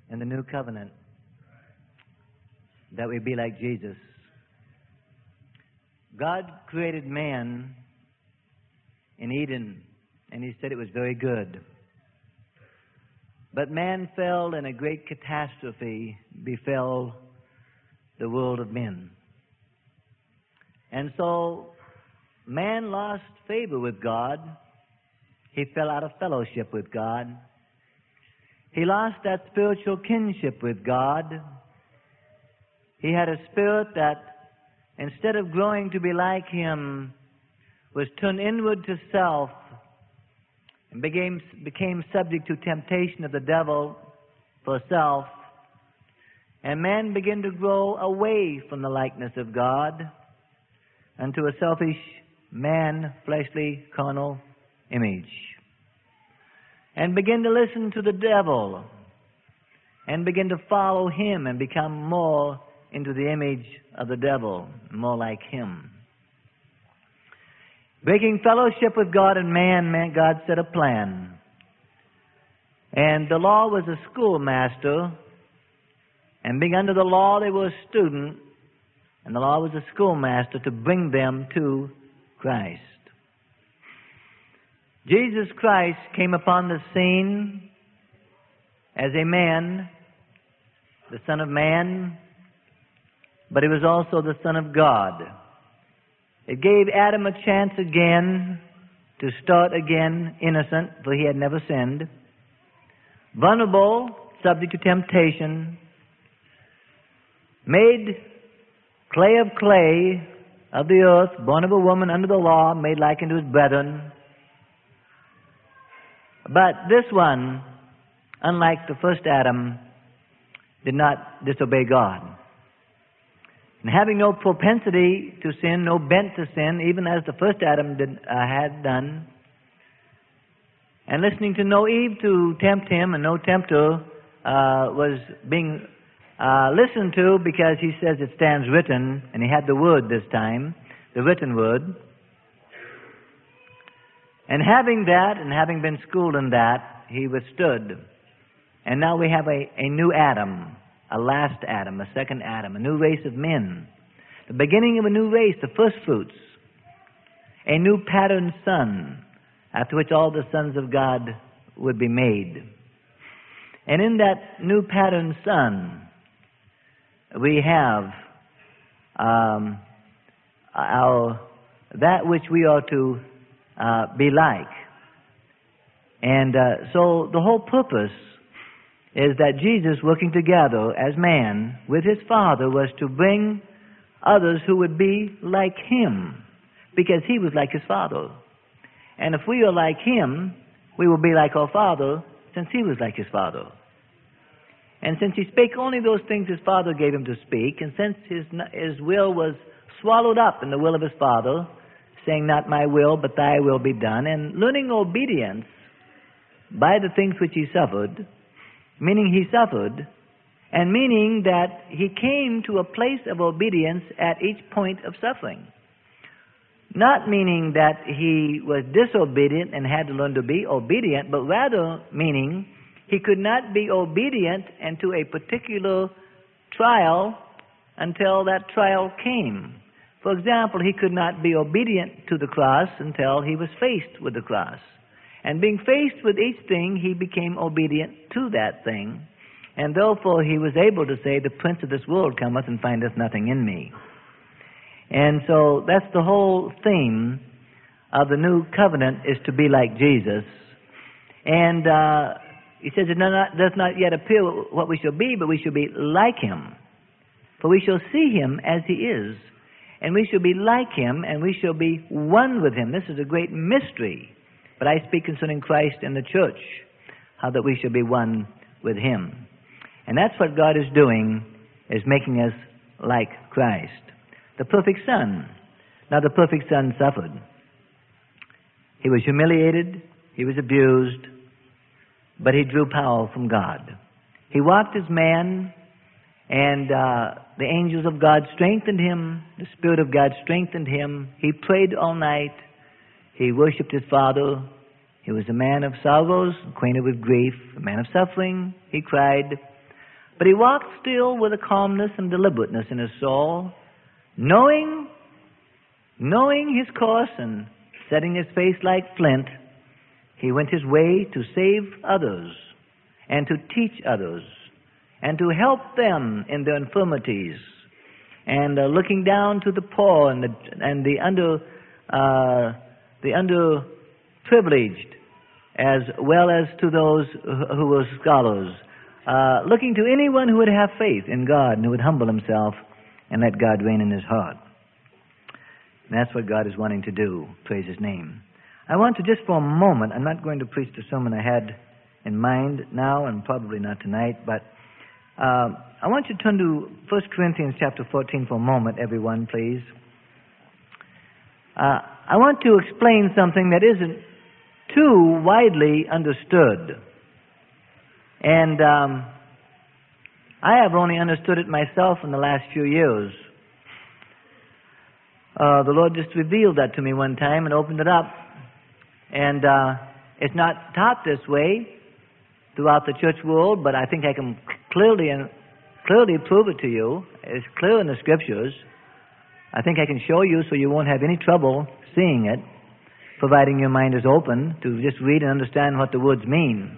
in the new covenant that we be like Jesus. God created man in Eden, and He said it was very good. But man fell, and a great catastrophe befell the world of men. And so man lost favor with God. He fell out of fellowship with God. He lost that spiritual kinship with God. He had a spirit that, instead of growing to be like Him, was turned inward to self and became subject to temptation of the devil for self. And man began to grow away from the likeness of God unto a selfish man, fleshly, carnal image. And begin to listen to the devil and begin to follow him and become more into the image of the devil, more like him. Breaking fellowship with God and man meant God set a plan. And the law was a schoolmaster, and being under the law they were a student, and the law was a schoolmaster to bring them to Christ. Jesus Christ came upon the scene as a man, the Son of Man, but He was also the Son of God. It gave Adam a chance again to start again innocent, for he had never sinned. Vulnerable, subject to temptation, made clay of clay of the earth, born of a woman under the law, made like unto his brethren. But this one, unlike the first Adam, did not disobey God. And having no propensity to sin, no bent to sin, even as the first Adam had done, and listening to no Eve to tempt him, and no tempter was being listened to, because he says it stands written, and he had the word this time, the written word. And having that, and having been schooled in that, he withstood. And now we have a new Adam, a last Adam, a second Adam, a new race of men. The beginning of a new race, the first fruits. A new patterned son, after which all the sons of God would be made. And in that new patterned son, we have that which we are to be like. And so the whole purpose is that Jesus, working together as man with His Father, was to bring others who would be like Him, because He was like His Father. And if we are like Him, we will be like our Father, since He was like His Father. And since He spake only those things His Father gave Him to speak, and since His will was swallowed up in the will of His Father, saying, "Not my will, but Thy will be done," and learning obedience by the things which He suffered, meaning He suffered, and meaning that He came to a place of obedience at each point of suffering. Not meaning that He was disobedient and had to learn to be obedient, but rather meaning He could not be obedient into a particular trial until that trial came. For example, He could not be obedient to the cross until He was faced with the cross. And being faced with each thing, He became obedient to that thing. And therefore He was able to say, "The prince of this world cometh and findeth nothing in me." And so that's the whole theme of the new covenant, is to be like Jesus. And He says it does not yet appear what we shall be, but we shall be like Him. For we shall see Him as He is. And we shall be like Him, and we shall be one with Him. This is a great mystery. But I speak concerning Christ and the church, how that we shall be one with Him. And that's what God is doing, is making us like Christ. The perfect Son. Now the perfect Son suffered. He was humiliated, He was abused, but He drew power from God. He walked as man, and the angels of God strengthened Him. The Spirit of God strengthened Him. He prayed all night. He worshipped His Father. He was a man of sorrows, acquainted with grief, a man of suffering. He cried. But he walked still with a calmness and deliberateness in his soul, knowing his course and setting his face like flint. He went his way to save others and to teach others and to help them in their infirmities, and looking down to the poor and the underprivileged, as well as to those who were scholars, looking to anyone who would have faith in God and who would humble himself and let God reign in his heart. And that's what God is wanting to do. Praise His name. I want to just for a moment, I'm not going to preach the sermon I had in mind now, and probably not tonight, but I want you to turn to 1 Corinthians chapter 14 for a moment, everyone, please. I want to explain something that isn't too widely understood. And I have only understood it myself in the last few years. The Lord just revealed that to me one time and opened it up. And it's not taught this way throughout the church world, but I think I can clearly prove it to you. It's clear in the Scriptures. I think I can show you so you won't have any trouble seeing it, providing your mind is open to just read and understand what the words mean.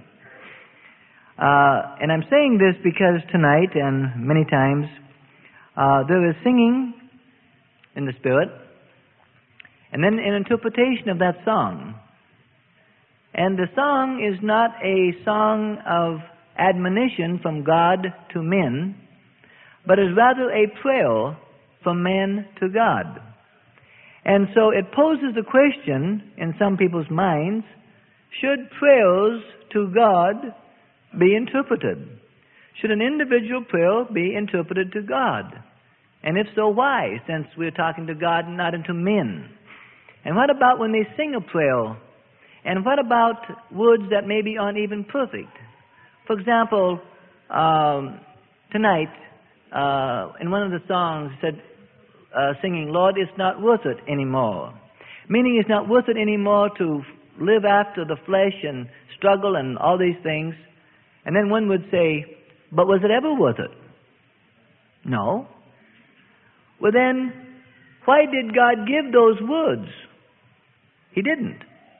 And I'm saying this because tonight and many times there is singing in the Spirit, and then an interpretation of that song. And the song is not a song of admonition from God to men, but is rather a prayer from man to God. And so it poses a question in some people's minds, should prayers to God be interpreted? Should an individual prayer be interpreted to God? And if so, why, since we're talking to God and not unto men? And what about when they sing a prayer? And what about words that maybe aren't even perfect? For example, tonight, in one of the songs, it said, singing, Lord, it's not worth it anymore. Meaning it's not worth it anymore to live after the flesh and struggle and all these things. And then one would say, but was it ever worth it? No. Well then, why did God give those words? He didn't.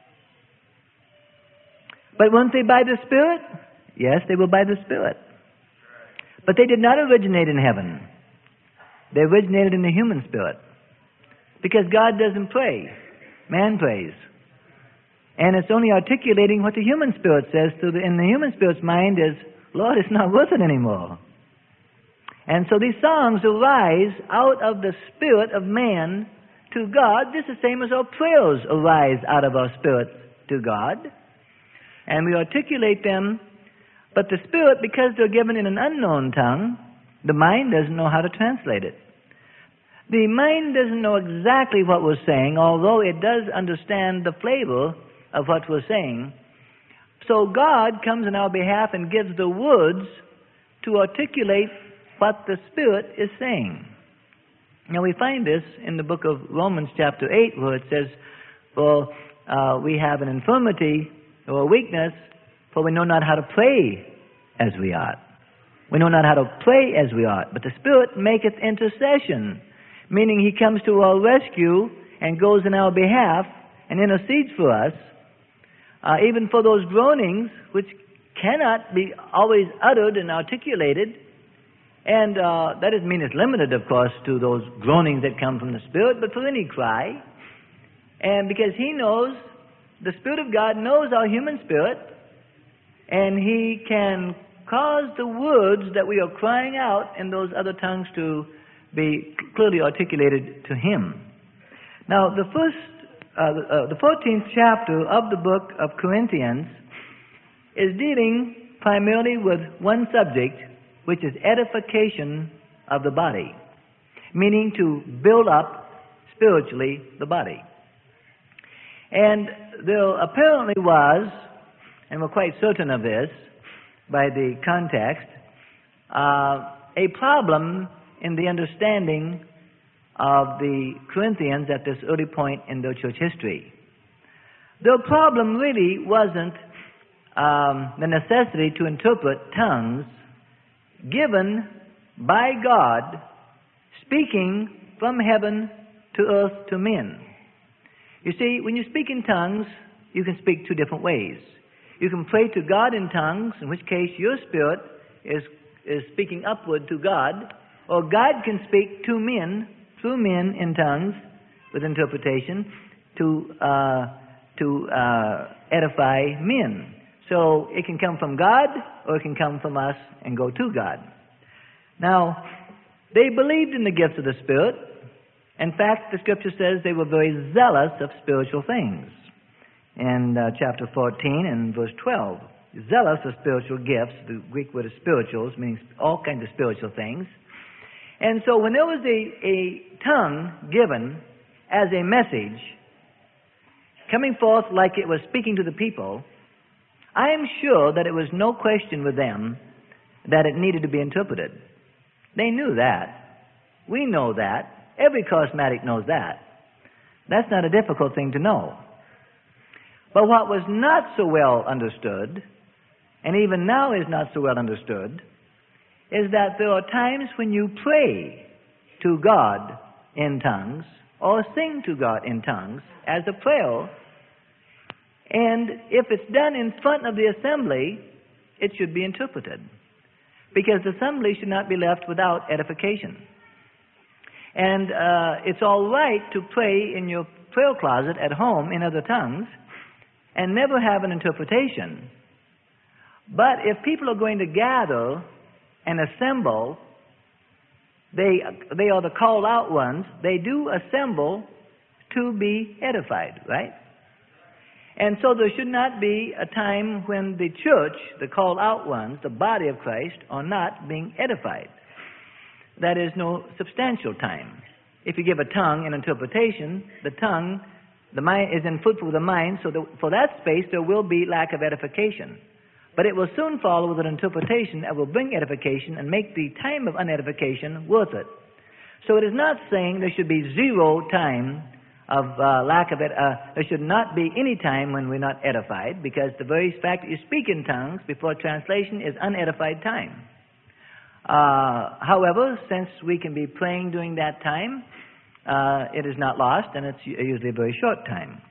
But weren't they by the Spirit? Yes, they were by the Spirit. But they did not originate in heaven. They originated in the human spirit. Because God doesn't pray. Man prays. And it's only articulating what the human spirit says in the human spirit's mind is, Lord, it's not worth it anymore. And so these songs arise out of the spirit of man to God. This is the same as our prayers arise out of our spirit to God. And we articulate them, but the spirit, because they're given in an unknown tongue, the mind doesn't know how to translate it. The mind doesn't know exactly what we're saying, although it does understand the flavor of what we're saying. So God comes in our behalf and gives the words to articulate what the Spirit is saying. Now we find this in the book of Romans chapter 8, where it says, for we have an infirmity or a weakness, for we know not how to pray as we ought. We know not how to pray as we ought, but the Spirit maketh intercession, meaning He comes to our rescue and goes in our behalf and intercedes for us, even for those groanings which cannot be always uttered and articulated. And that doesn't mean it's limited, of course, to those groanings that come from the Spirit, but for any cry. And because He knows, the Spirit of God knows our human spirit, and He can cause the words that we are crying out in those other tongues to be clearly articulated to Him. Now, the 14th chapter of the book of Corinthians is dealing primarily with one subject, which is edification of the body, meaning to build up spiritually the body. And there apparently was, and we're quite certain of this by the context, a problem in the understanding of the Corinthians at this early point in their church history. The problem really wasn't the necessity to interpret tongues given by God, speaking from heaven to earth to men. You see, when you speak in tongues, you can speak two different ways. You can pray to God in tongues, in which case your spirit is speaking upward to God, or God can speak to men, through men in tongues, with interpretation, to edify men. So it can come from God, or it can come from us and go to God. Now, they believed in the gifts of the Spirit. In fact, the Scripture says they were very zealous of spiritual things. In chapter 14 and verse 12, zealous of spiritual gifts. The Greek word is spirituals, means all kinds of spiritual things. And so when there was a tongue given as a message, coming forth like it was speaking to the people, I am sure that it was no question with them that it needed to be interpreted. They knew that. We know that. Every charismatic knows that. That's not a difficult thing to know. But what was not so well understood, and even now is not so well understood, is that there are times when you pray to God in tongues, or sing to God in tongues as a prayer, and if it's done in front of the assembly, it should be interpreted. Because the assembly should not be left without edification. And it's all right to pray in your prayer closet at home in other tongues and never have an interpretation. But if people are going to gather and assemble, they are the called out ones. They do assemble to be edified, right? And so there should not be a time when the church, the called out ones, the body of Christ, are not being edified. That is no substantial time. If you give a tongue an interpretation, the mind is in foot with the mind, so for that space there will be lack of edification. But it will soon follow with an interpretation that will bring edification and make the time of unedification worth it. So it is not saying there should be zero time of lack of it. There should not be any time when we're not edified, because the very fact that you speak in tongues before translation is unedified time. However, since we can be praying during that time, it is not lost, and it's usually a very short time.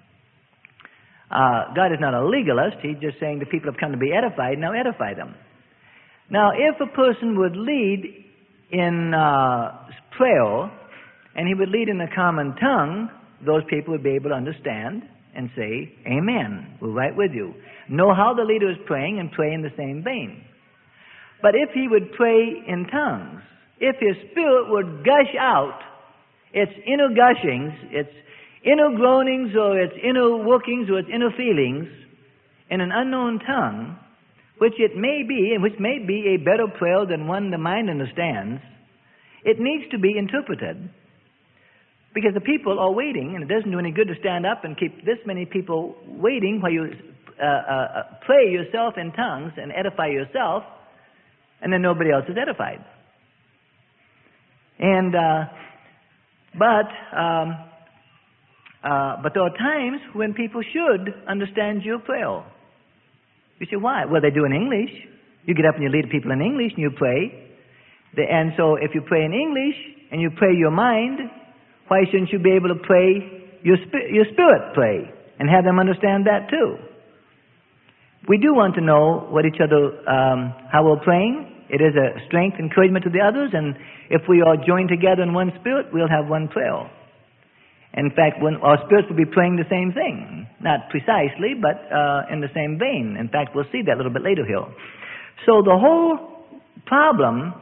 God is not a legalist. He's just saying the people have come to be edified, now edify them. Now, if a person would lead in prayer, and he would lead in a common tongue, those people would be able to understand and say, Amen, we're right with you. Know how the leader is praying and pray in the same vein. But if he would pray in tongues, if his spirit would gush out its inner gushings, its inner groanings or its inner workings or its inner feelings in an unknown tongue, which it may be, and which may be a better prayer than one the mind understands, it needs to be interpreted. Because the people are waiting, and it doesn't do any good to stand up and keep this many people waiting while you pray yourself in tongues and edify yourself, and then nobody else is edified. And but there are times when people should understand your prayer. You say, why? Well, they do in English. You get up and you lead people in English and you pray. And so if you pray in English and you pray your mind, why shouldn't you be able to pray your spirit pray and have them understand that too? We do want to know what each other, how we're praying. It is a strength, encouragement to the others, and if we are joined together in one spirit, we'll have one prayer. In fact, when our spirits will be praying the same thing, not precisely, but in the same vein. In fact, we'll see that a little bit later here. So the whole problem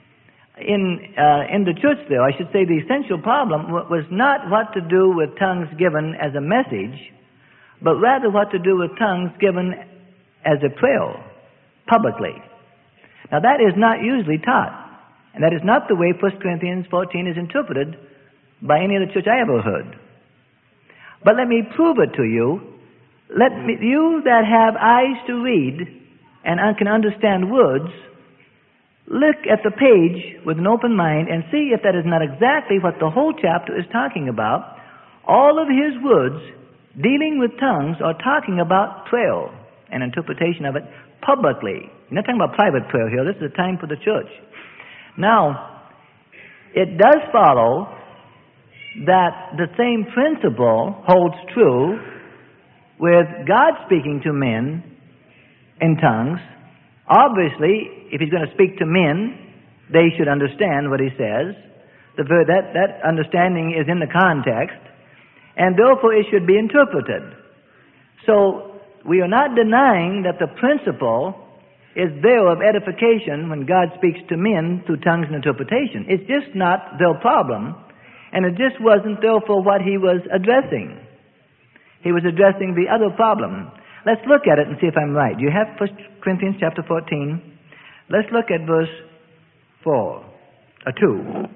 in the church there, I should say the essential problem was not what to do with tongues given as a message, but rather what to do with tongues given as a prayer, publicly. Now that is not usually taught, and that is not the way 1 Corinthians 14 is interpreted by any other church I ever heard. But let me prove it to you. You that have eyes to read and can understand words, look at the page with an open mind and see if that is not exactly what the whole chapter is talking about. All of his words dealing with tongues are talking about prayer and interpretation of it publicly. You're not talking about private prayer here. This is a time for the church. Now, it does follow that the same principle holds true with God speaking to men in tongues. Obviously, if He's going to speak to men, they should understand what He says. That understanding is in the context, and therefore it should be interpreted. So, we are not denying that the principle is there of edification when God speaks to men through tongues and interpretation. It's just not their problem, and it just wasn't therefore what He was addressing. He was addressing the other problem. Let's look at it and see if I'm right. Do you have 1 Corinthians chapter 14? Let's look at verse 2.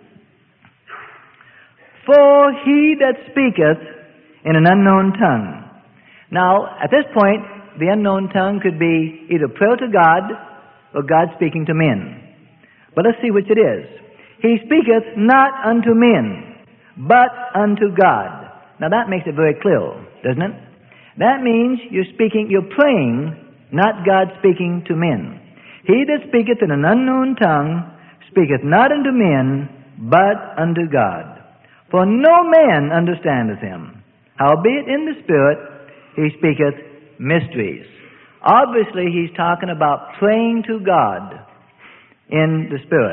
For he that speaketh in an unknown tongue. Now, at this point, the unknown tongue could be either prayer to God or God speaking to men. But let's see which it is. He speaketh not unto men, but unto God. Now that makes it very clear, doesn't it? That means you're praying, not God speaking to men. He that speaketh in an unknown tongue speaketh not unto men, but unto God. For no man understandeth him. Howbeit in the Spirit he speaketh mysteries. Obviously he's talking about praying to God in the Spirit.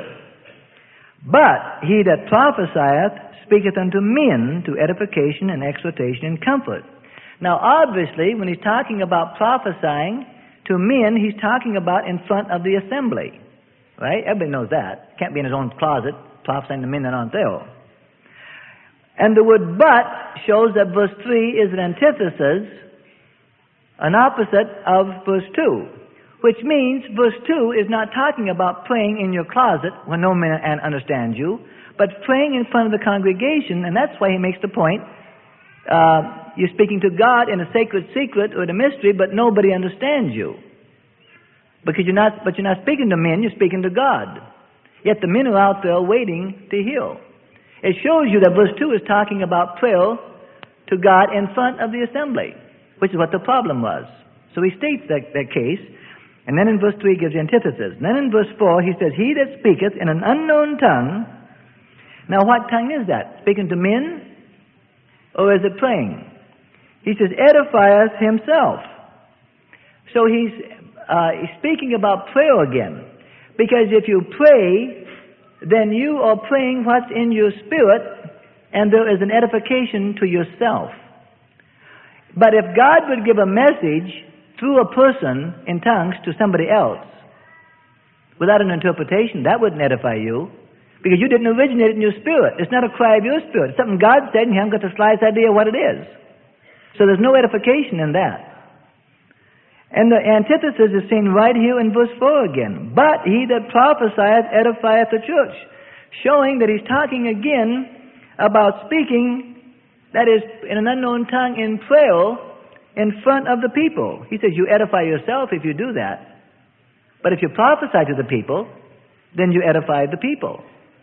But he that prophesieth speaketh unto men to edification and exhortation and comfort. Now obviously when he's talking about prophesying to men, he's talking about in front of the assembly. Right? Everybody knows that. Can't be in his own closet prophesying to men that aren't there. And the word but shows that verse 3 is an antithesis, an opposite of verse 2. Which means verse 2 is not talking about praying in your closet when no man understands you, but praying in front of the congregation, and that's why he makes the point. You're speaking to God in a sacred secret or in a mystery, but nobody understands you. Because you're not speaking to men, you're speaking to God. Yet the men are out there waiting to hear. It shows you that verse 2 is talking about prayer to God in front of the assembly, which is what the problem was. So he states that case, and then in verse 3 he gives the antithesis. And then in verse 4 he says, he that speaketh in an unknown tongue. Now what tongue is that? Speaking to men? Or is it praying? He says, edifieth himself. So he's speaking about prayer again. Because if you pray, then you are praying what's in your spirit, and there is an edification to yourself. But if God would give a message through a person in tongues to somebody else, without an interpretation, that wouldn't edify you, because you didn't originate it in your spirit. It's not a cry of your spirit. It's something God said, and you haven't got the slightest idea what it is. So there's no edification in that. And the antithesis is seen right here in verse 4 again. But he that prophesieth edifieth the church. Showing that he's talking again about speaking, that is, in an unknown tongue in prayer in front of the people. He says you edify yourself if you do that. But if you prophesy to the people, then you edify the people.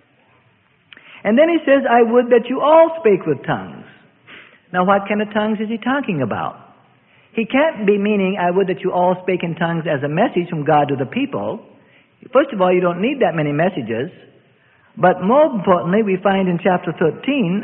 And then he says, I would that you all spake with tongues. Now what kind of tongues is he talking about? He can't be meaning, I would that you all spake in tongues as a message from God to the people. First of all, you don't need that many messages. But more importantly, we find in chapter 12,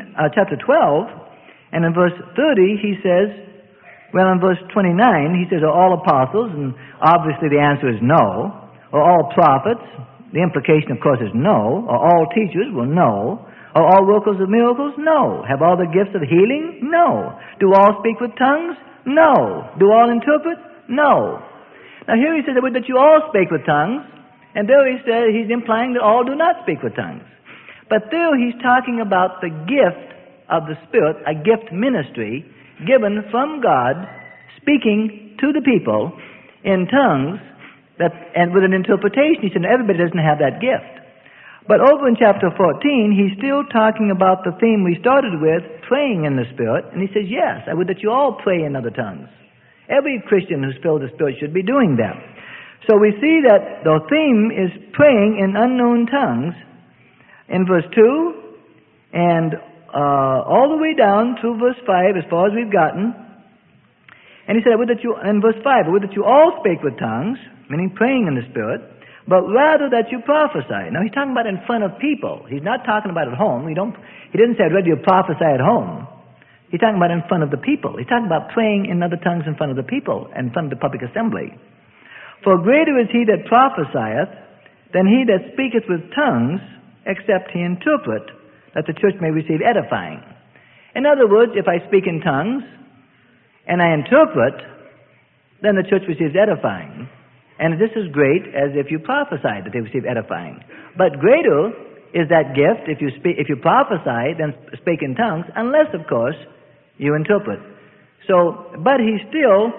and in verse 30, he says, well, in verse 29, he says, are all apostles? And obviously the answer is no. Are all prophets? The implication, of course, is no. Are all teachers? Well, no. Are all workers of miracles? No. Have all the gifts of healing? No. Do all speak with tongues? No. Do all interpret? No. Now here he says that you all speak with tongues, and there he says he's implying that all do not speak with tongues. But there he's talking about the gift of the Spirit, a gift ministry given from God, speaking to the people in tongues, and with an interpretation. He said everybody doesn't have that gift. But over in chapter 14, he's still talking about the theme we started with, praying in the Spirit. And he says, yes, I would that you all pray in other tongues. Every Christian who's filled with the Spirit should be doing that. So we see that the theme is praying in unknown tongues in verse 2 and all the way down through verse 5 as far as we've gotten. And he said, would that you, in verse 5, would that you all spake with tongues, meaning praying in the Spirit, but rather that you prophesy. Now he's talking about in front of people. He's not talking about at home. He didn't say, I'd rather you prophesy at home. He's talking about in front of the people. He's talking about praying in other tongues in front of the people, in front of the public assembly. For greater is he that prophesieth than he that speaketh with tongues, except he interpret, that the church may receive edifying. In other words, if I speak in tongues, and I interpret, then the church receives edifying. And this is great as if you prophesy that they receive edifying. But greater is that gift if you prophesy, then speak in tongues, unless, of course, you interpret. So, but he's still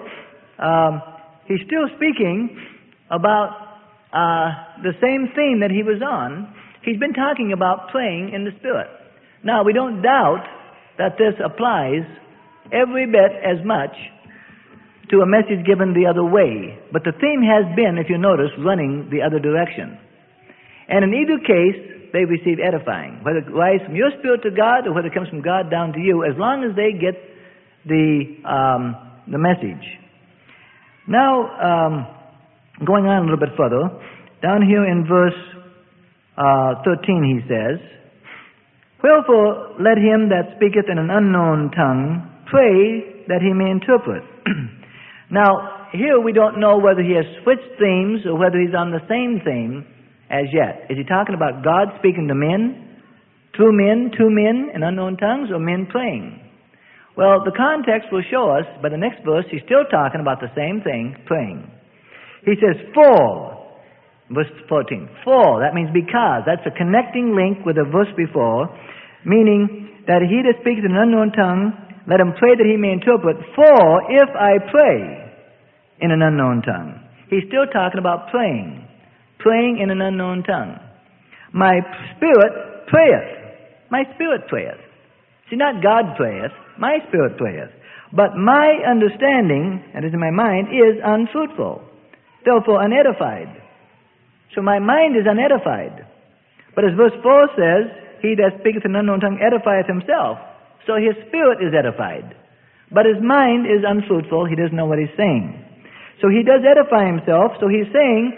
speaking about the same theme that he was on. He's been talking about praying in the Spirit. Now, we don't doubt that this applies every bit as much to a message given the other way. But the theme has been, if you notice, running the other direction. And in either case, they receive edifying. Whether it rises from your spirit to God or whether it comes from God down to you, as long as they get the message. Now, going on a little bit further, down here in verse 13 he says, wherefore let him that speaketh in an unknown tongue pray that he may interpret. Now, here we don't know whether he has switched themes or whether he's on the same theme as yet. Is he talking about God speaking to men, through men, to men in unknown tongues, or men praying? Well, the context will show us, by the next verse, he's still talking about the same thing, praying. He says, for, verse 14, for, that means because. That's a connecting link with the verse before, meaning that he that speaks in an unknown tongue, let him pray that he may interpret. For if I pray in an unknown tongue. He's still talking about praying in an unknown tongue. My spirit prayeth. My spirit prayeth. See, not God prayeth, my spirit prayeth. But my understanding, that is in my mind, is unfruitful, therefore unedified. So my mind is unedified. But as verse 4 says, he that speaketh in an unknown tongue edifieth himself. So his spirit is edified. But his mind is unfruitful. He doesn't know what he's saying. So he does edify himself. So he's saying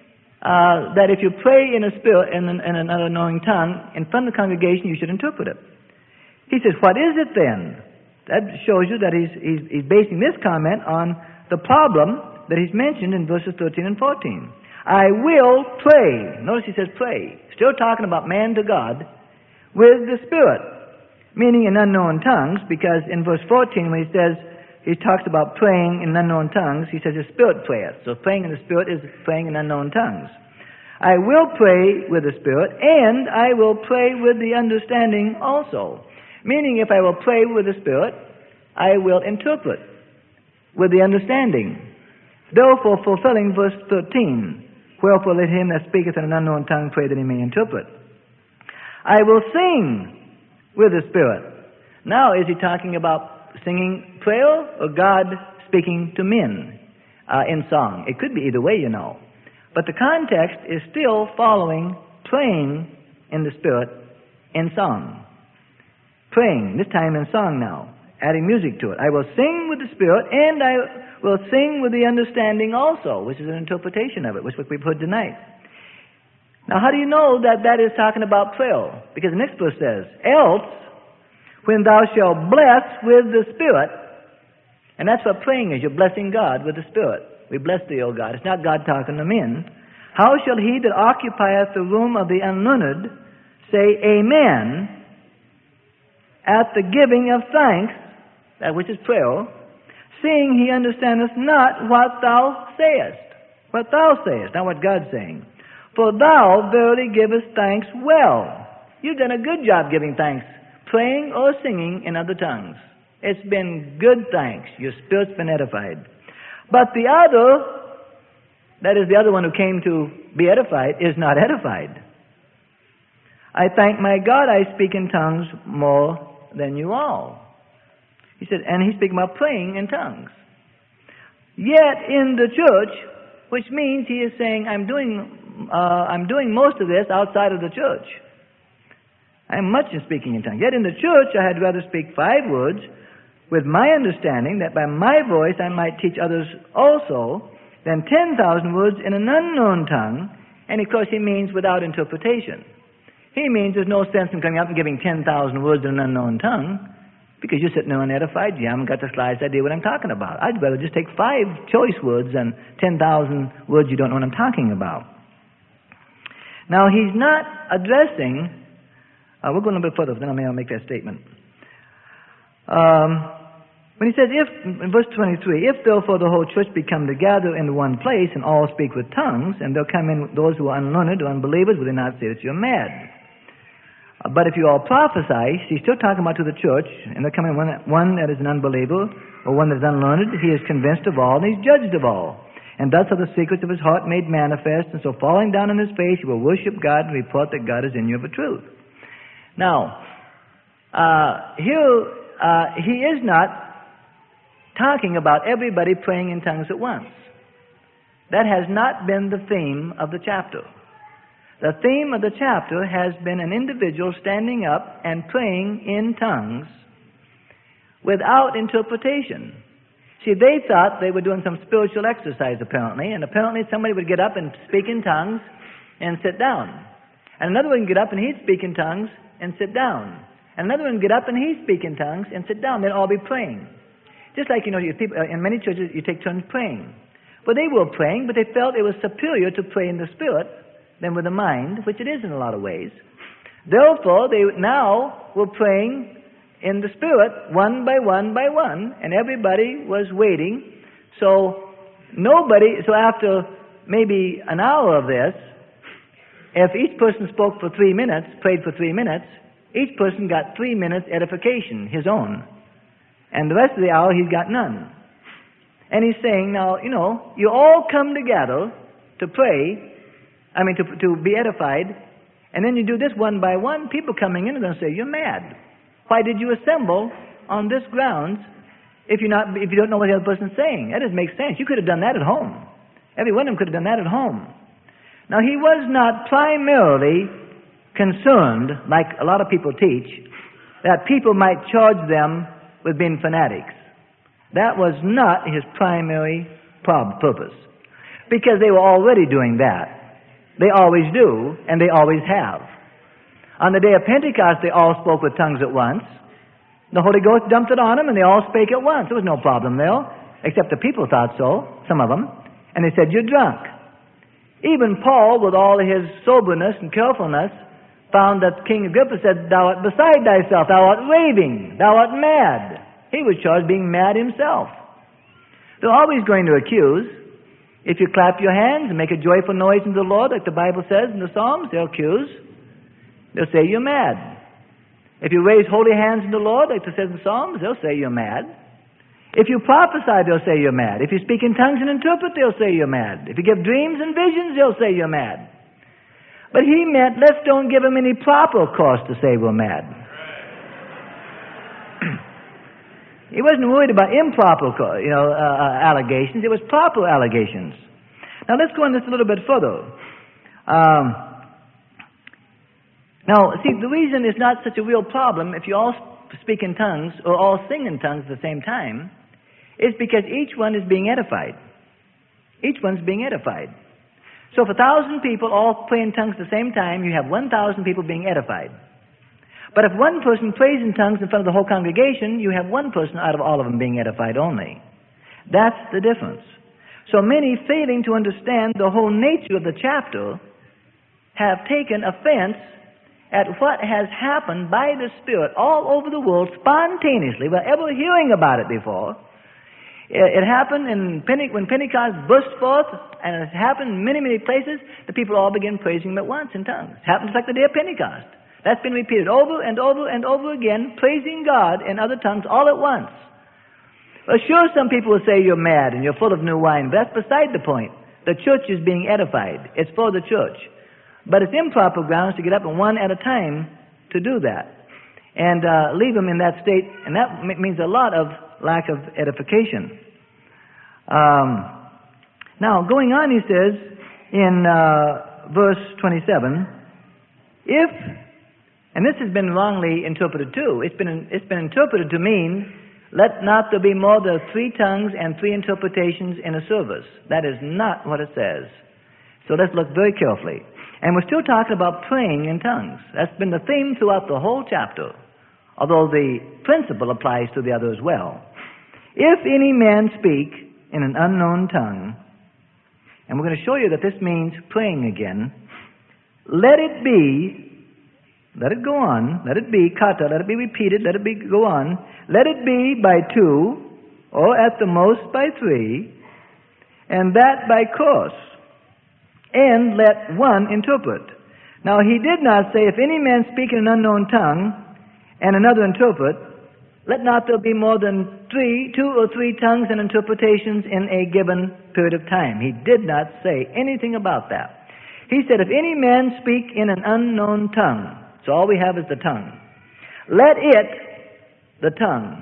that if you pray in a spirit, in an unknowing tongue, in front of the congregation, you should interpret it. He says, what is it then? That shows you that he's basing this comment on the problem that he's mentioned in verses 13 and 14. I will pray. Notice he says pray. Still talking about man to God with the Spirit, meaning in unknown tongues, because in verse 14 when he talks about praying in unknown tongues, he says his Spirit prayeth. So praying in the Spirit is praying in unknown tongues. I will pray with the Spirit, and I will pray with the understanding also. Meaning if I will pray with the Spirit, I will interpret with the understanding. Therefore, fulfilling verse 13, wherefore let him that speaketh in an unknown tongue pray that he may interpret. I will sing with the Spirit. Now, is he talking about singing prayer or God speaking to men in song? It could be either way, you know. But the context is still following praying in the Spirit in song. Praying, this time in song now, adding music to it. I will sing with the Spirit, and I will sing with the understanding also, which is an interpretation of it, which we've heard tonight. Now, how do you know that that is talking about prayer? Because the next verse says, else, when thou shalt bless with the Spirit, and that's what praying is, you're blessing God with the Spirit. We bless thee, O God. It's not God talking to men. How shall he that occupieth the room of the unlearned say amen at the giving of thanks, that which is prayer, seeing he understandeth not what thou sayest. What thou sayest, not what God's saying. For thou verily givest thanks well. You've done a good job giving thanks, praying or singing in other tongues. It's been good thanks. Your spirit's been edified. But the other, that is the other one who came to be edified, is not edified. I thank my God I speak in tongues more than you all. He said, and he's speaking about praying in tongues. Yet in the church, which means he is saying, I'm doing most of this outside of the church. I'm much in speaking in tongues. Yet in the church, I had rather speak 5 words with my understanding that by my voice I might teach others also, then 10,000 words in an unknown tongue, and of course he means without interpretation. He means there's no sense in coming up and giving 10,000 words in an unknown tongue, because you're sitting there unedified. You haven't got the slightest idea what I'm talking about. I'd rather just take 5 choice words than 10,000 words you don't know what I'm talking about. Now, he's not addressing, we'll go a little bit further, then I'll make that statement. When he says, in verse 23, if therefore the whole church be come together in one place, and all speak with tongues, and there come in those who are unlearned or unbelievers, will they not say that you're mad? But if you all prophesy, he's still talking about to the church, and there come in one that is an unbeliever, or one that is unlearned, he is convinced of all, and he's judged of all. And thus are the secrets of his heart made manifest, and so falling down on his face, he will worship God and report that God is in you of a truth. Now, here he is not talking about everybody praying in tongues at once. That has not been the theme of the chapter. The theme of the chapter has been an individual standing up and praying in tongues without interpretation. See, they thought they were doing some spiritual exercise apparently, and apparently somebody would get up and speak in tongues and sit down. And another one would get up and he'd speak in tongues and sit down. And another one would get up and he'd speak in tongues and sit down. They'd all be praying. Just like, people, in many churches you take turns praying. Well, they were praying, but they felt it was superior to pray in the Spirit than with the mind, which it is in a lot of ways. Therefore, they now were praying in the Spirit, one by one by one, and everybody was waiting. So after maybe an hour of this, if each person spoke for 3 minutes, prayed for 3 minutes, each person got 3 minutes edification, his own. And the rest of the hour, he's got none. And he's saying, now, you all come together to pray, to be edified, and then you do this one by one, people coming in are going to say, you're mad. Why did you assemble on this grounds if you don't know what the other person's saying? That doesn't make sense. You could have done that at home. Every one of them could have done that at home. Now, he was not primarily concerned, like a lot of people teach, that people might charge them with being fanatics. That was not his primary purpose, because they were already doing that. They always do, and they always have. On the day of Pentecost, they all spoke with tongues at once. The Holy Ghost dumped it on them, and they all spake at once. There was no problem there, except the people thought so, some of them. And they said, you're drunk. Even Paul, with all his soberness and carefulness, found that King Agrippa said, thou art beside thyself, thou art raving, thou art mad. He was charged being mad himself. They're always going to accuse. If you clap your hands and make a joyful noise unto the Lord, like the Bible says in the Psalms, they'll accuse. They'll say you're mad. If you raise holy hands to the Lord, like it says in the Psalms, they'll say you're mad. If you prophesy, they'll say you're mad. If you speak in tongues and interpret, they'll say you're mad. If you give dreams and visions, they'll say you're mad. But he meant, let's don't give them any proper cause to say we're mad. He wasn't worried about improper, allegations. It was proper allegations. Now let's go on this a little bit further. Now, see, the reason it's not such a real problem if you all speak in tongues or all sing in tongues at the same time is because each one is being edified. Each one's being edified. So if 1,000 people all pray in tongues at the same time, you have 1,000 people being edified. But if one person prays in tongues in front of the whole congregation, you have one person out of all of them being edified only. That's the difference. So many, failing to understand the whole nature of the chapter, have taken offense at what has happened by the Spirit all over the world spontaneously, without ever hearing about it before. It happened when Pentecost burst forth, and it happened in many, many places. The people all began praising Him at once in tongues. It happened just like the day of Pentecost. That's been repeated over and over and over again, praising God in other tongues all at once. Well, sure, some people will say you're mad and you're full of new wine, but that's beside the point. The church is being edified. It's for the church. But it's improper grounds to get up and one at a time to do that and leave them in that state, and that means a lot of lack of edification. Now, going on, he says in verse 27, and this has been wrongly interpreted too. It's been interpreted to mean let not there be more than 3 tongues and 3 interpretations in a service. That is not what it says. So let's look very carefully. And we're still talking about praying in tongues. That's been the theme throughout the whole chapter, although the principle applies to the other as well. If any man speak in an unknown tongue, and we're going to show you that this means praying again, let it go on, let it be, kata, let it be repeated, let it be, go on, let it be by 2, or at the most by 3, and that by course, and let one interpret. Now he did not say, if any man speak in an unknown tongue, and another interpret, let not there be more than 2 or 3 tongues and interpretations in a given period of time. He did not say anything about that. He said, if any man speak in an unknown tongue, so all we have is the tongue, let it, the tongue,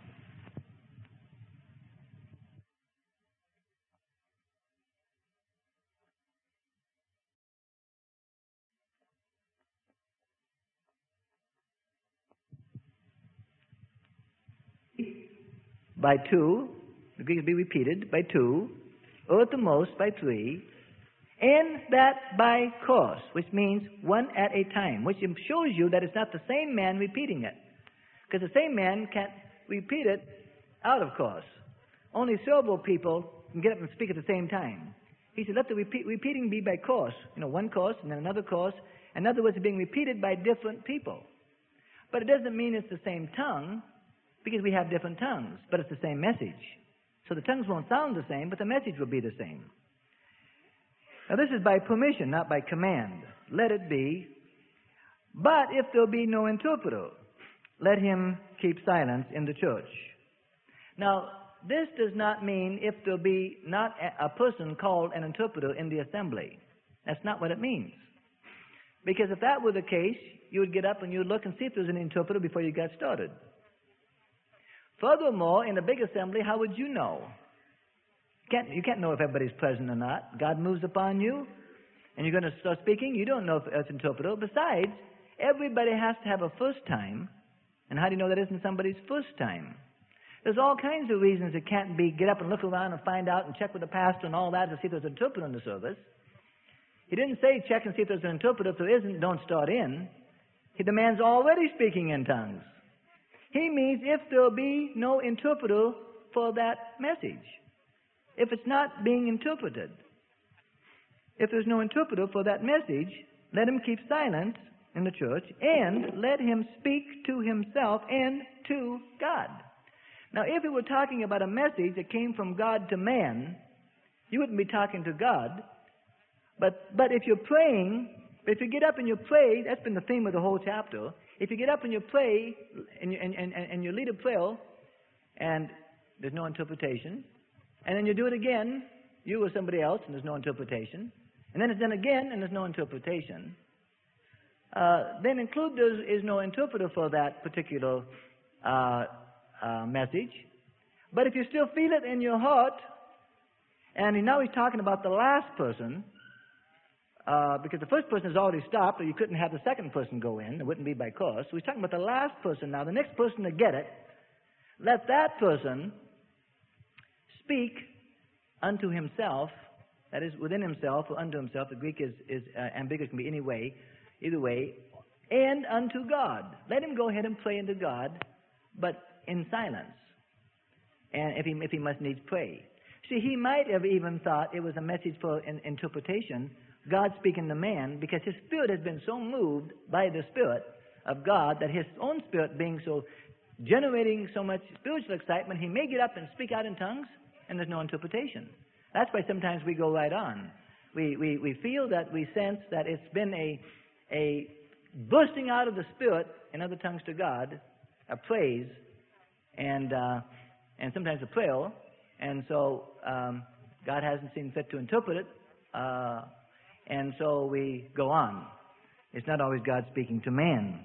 by 2, the Greek will be repeated, by 2, or at the most by 3, and that by course, which means one at a time, which shows you that it's not the same man repeating it. Because the same man can't repeat it out of course. Only several people can get up and speak at the same time. He said, let the repeating be by course. One course and then another course. In other words, it's being repeated by different people. But it doesn't mean it's the same tongue, because we have different tongues, but it's the same message. So the tongues won't sound the same, but the message will be the same. Now this is by permission, not by command. Let it be. But if there be no interpreter, let him keep silence in the church. Now, this does not mean if there be not a person called an interpreter in the assembly. That's not what it means. Because if that were the case, you would get up and you would look and see if there's an interpreter before you got started. Furthermore, in a big assembly, how would you know? You can't know if everybody's present or not. God moves upon you, and you're going to start speaking. You don't know if it's an interpreter. Besides, everybody has to have a first time. And how do you know that isn't somebody's first time? There's all kinds of reasons it can't be get up and look around and find out and check with the pastor and all that to see if there's an interpreter in the service. He didn't say check and see if there's an interpreter. If there isn't, don't start in. The man's already speaking in tongues. He means if there be no interpreter for that message. If it's not being interpreted. If there's no interpreter for that message, let him keep silent in the church and let him speak to himself and to God. Now, if we were talking about a message that came from God to man, you wouldn't be talking to God. But if you're praying, if you get up and you pray, that's been the theme of the whole chapter. If you get up and you pray and you lead a prayer and there's no interpretation, and then you do it again, you or somebody else, and there's no interpretation, and then it's done again and there's no interpretation, then include there is no interpreter for that particular message. But if you still feel it in your heart, and now he's talking about the last person, because the first person has already stopped, or you couldn't have the second person go in. It wouldn't be by course. So he's talking about the last person now. The next person to get it, let that person speak unto himself, that is, within himself or unto himself. The Greek is ambiguous, can be either way, and unto God. Let him go ahead and pray unto God, but in silence. And if he must needs pray. See, he might have even thought it was a message for interpretation, God speaking to man, because his spirit has been so moved by the Spirit of God that his own spirit being so generating so much spiritual excitement, he may get up and speak out in tongues, and there's no interpretation. That's why sometimes we go right on. We feel that, we sense that it's been a bursting out of the Spirit in other tongues to God, a praise, and sometimes a prayer, and so God hasn't seen fit to interpret it, and so we go on. It's not always God speaking to man.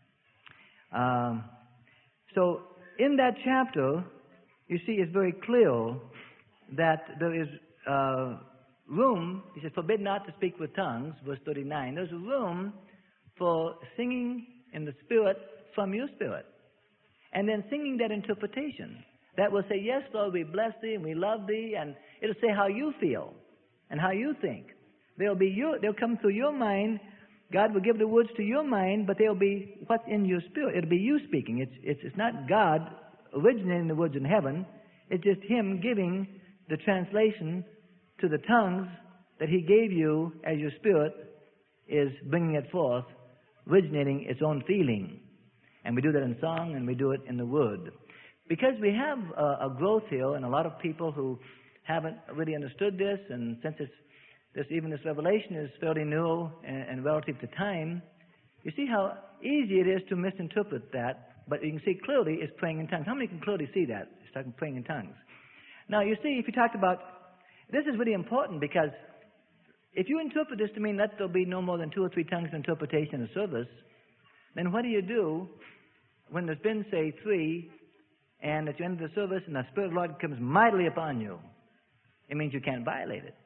So in that chapter, you see, it's very clear that there is room. He says, forbid not to speak with tongues, verse 39. There's room for singing in the Spirit from your spirit. And then singing that interpretation. that will say, yes, Lord, we bless Thee and we love Thee, and it'll say how you feel and how you think. They'll come through your mind. God will give the words to your mind, but they'll be what's in your spirit. It'll be you speaking. It's not God originating the words in heaven. It's just Him giving the translation to the tongues that He gave you as your spirit is bringing it forth, originating its own feeling. And we do that in song, and we do it in the Word. Because we have a growth here, and a lot of people who haven't really understood this, and since even this revelation is fairly new and relative to time, you see how easy it is to misinterpret that, but you can see clearly it's praying in tongues. How many can clearly see that? It's talking praying in tongues. Now, you see, if you talked about, this is really important, because if you interpret this to mean that there'll be no more than 2 or 3 tongues of interpretation in a service, then what do you do when there's been, say, 3, and at the end of the service, and the Spirit of the Lord comes mightily upon you? It means you can't violate it.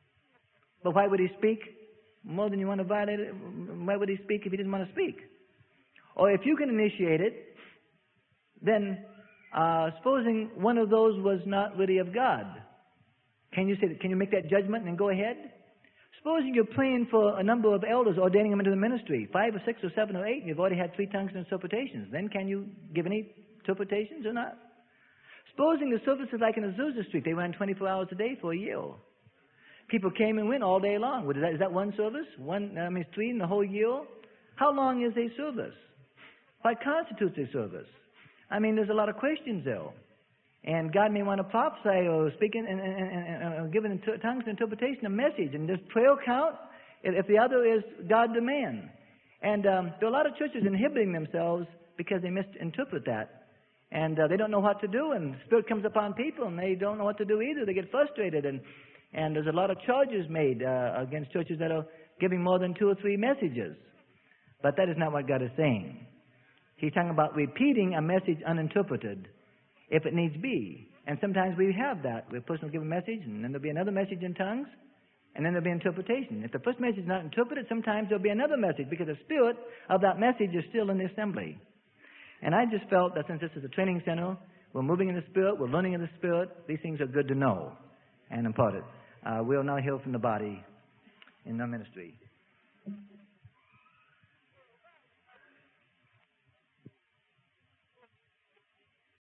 But why would He speak more than you want to violate it? Why would He speak if He didn't want to speak? Or if you can initiate it, then supposing one of those was not really of God, can you make that judgment and go ahead? Supposing you're praying for a number of elders, ordaining them into the ministry, 5 or 6 or 7 or 8, and you've already had 3 tongues and interpretations. Then can you give any interpretations or not? Supposing the service is like in Azusa Street, they ran 24 hours a day for a year. People came and went all day long. Is that one service? 3 in the whole year? How long is a service? What constitutes a service? There's a lot of questions there. And God may want to prophesy or speak and give in tongues and interpretation a message. And does prayer count if the other is God the man? And there are a lot of churches inhibiting themselves because they misinterpret that. And they don't know what to do. And the Spirit comes upon people and they don't know what to do either. They get frustrated. And there's a lot of charges made against churches that are giving more than 2 or 3 messages. But that is not what God is saying. He's talking about repeating a message uninterpreted, if it needs be. And sometimes we have that. A person will give a message, and then there'll be another message in tongues, and then there'll be interpretation. If the first message is not interpreted, sometimes there'll be another message, because the spirit of that message is still in the assembly. And I just felt that since this is a training center, we're moving in the Spirit, we're learning in the Spirit, these things are good to know and important. We'll now hear from the body in our ministry.